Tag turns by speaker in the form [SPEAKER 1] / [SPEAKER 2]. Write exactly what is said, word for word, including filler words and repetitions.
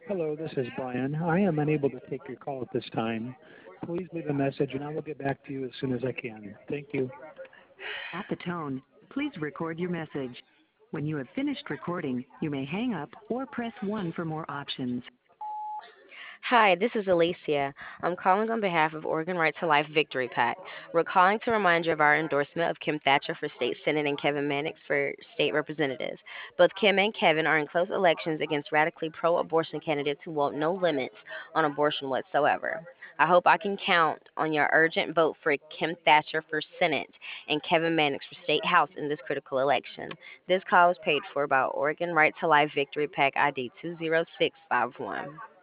[SPEAKER 1] Hello, this is Brian. I am unable to take your call at this time. Please leave a message and I will get back to you as soon as I can. Thank you.
[SPEAKER 2] At the tone, please record your message. When you have finished recording, you may hang up or press one for more options.
[SPEAKER 3] Hi, this is Alicia. I'm calling on behalf of Oregon Right to Life Victory PAC. We're calling to remind you of our endorsement of Kim Thatcher for state senate and Kevin Mannix for state representatives. Both Kim and Kevin are in close elections against radically pro-abortion candidates who want no limits on abortion whatsoever. I hope I can count on your urgent vote for Kim Thatcher for Senate and Kevin Mannix for State House in this critical election. This call is paid for by Oregon Right to Life Victory PAC I D two zero six five one.